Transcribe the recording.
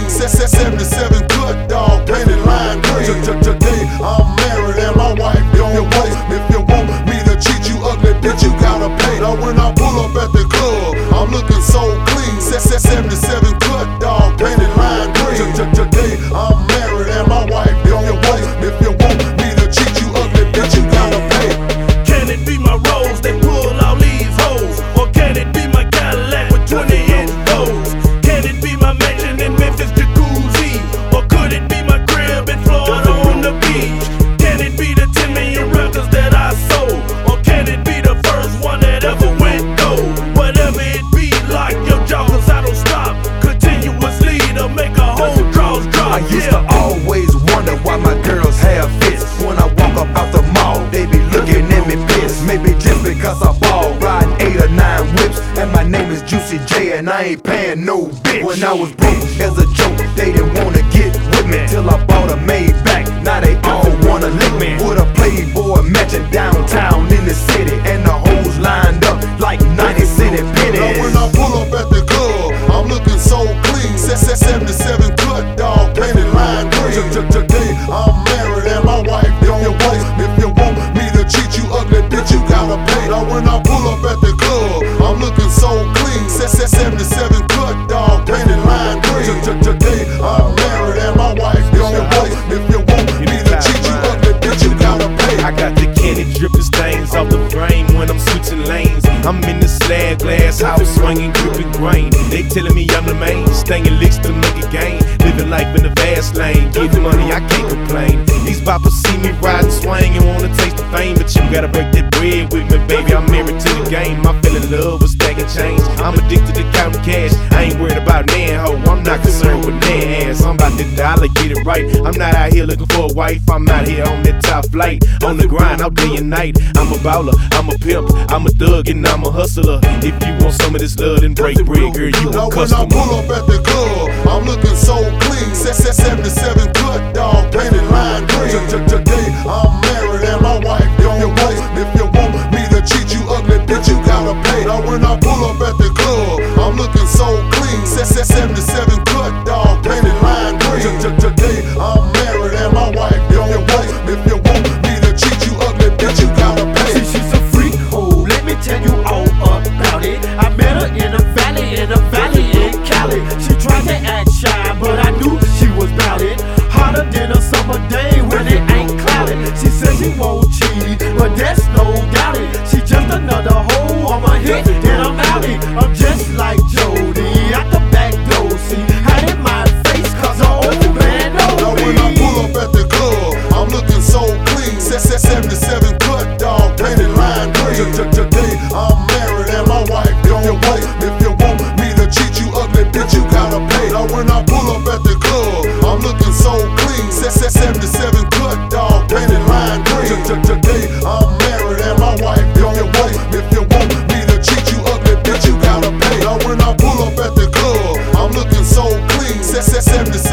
77 cut, dog, painted lime green. Today I'm married and my wife don't wait. If you want me to treat you ugly, bitch, you gotta pay. Now when I pull up at the club, I'm looking so clean. 77 cut, dog, painted lime green. Today I'm married and my wife don't wait. If you want me to treat you ugly, bitch, you gotta pay. Can it be my Rolls that pull all these hoes? Or can it be my Cadillac with 20-inch doors? Can it be my mansion in Memphis Jacuzzi? Or could it be my crib in Florida on the beach? Can it be the 10 million records that I sold? Or can it be the first one that ever went gold? Whatever it be, like your jaw, cause I don't stop continuously to make a whole draws drop. I used to always wonder why my girls have fits. When I walk up out the mall, they be looking at me pissed. Maybe just because I ball, riding 8 or 9 whips, and my name is Juicy J, and I ain't paying no bitch. When I was broke as a joke, they didn't wanna get with me, till I bought a Maybach. Now they all wanna lick me with a Playboy mansion downtown in the city, and the hoes lined up like 90 city pennies. Now when I pull up at the club, I'm looking so clean. 77 cut, dog, painted lime green. Today I'm married and my wife don't wait. If you want me to treat you ugly, bitch, you gotta pay. Now when I pull up at the club, I'm looking so clean. 77 cut, dog, painted lime green. Today I'm married and my wife don't wait. If you want me to treat you ugly, bitch, you gotta pay. I got the candy dripping stains off the frame when I'm switching lanes. I'm in the slab glass house swinging gripping grain. They telling me I'm the main, staying licks to make it gain. Living life in the fast lane, getting money, I can't complain. These boppers see me riding swing and wanna taste the fame, but you gotta break that bread with me, baby. I'm married to the game. I fell in love with stacking change. I'm addicted to counting cash. I ain't worried about nan ho. I'm not concerned with nan ass. I'm about the dollar, get it right. I'm not out here looking for a wife. I'm out here on that top flight, on the grind all day and night. I'm a baller, I'm a pimp, I'm a thug, and I'm a hustler. If you want some of this love, then break bread, girl, you a customer. When I pull up at the club, I'm looking so clean. 77 cut, dog, painted lime green. Today I'm married and my wife don't wait. If you want me to treat you ugly, bitch, you gotta pay. Now when I pull up at the club, I'm looking so clean. 77 cut, dog, painted lime green. Today I'm married and my wife don't wait. If you want me to treat you ugly, bitch, you gotta pay. She's a freak, oh, let me tell you all about it. I met her in a valley in Cali. She tried to act shy, but I knew she was bout it. Hotter than a summer day when it ain't cloudy. She said she won't cheat, but that's no doubt it. She just another hoe on my hit, and I'm outie. I'm just like Jody at the back door. See, had in my face, cause the old man knows Now me. when I pull up at the club, I'm looking so clean. 77 cut, dog, painted lime green. Today I'm married and my wife don't wait. If you want me to treat you ugly, bitch, you gotta pay. Now when I pull up at the club, I'm looking so clean. 77 cut, dog, painted lime green. Today I'm married and my wife don't wait. If you want me to treat you ugly, bitch, you gotta pay. Now when I pull up at the club, I'm looking so clean. 77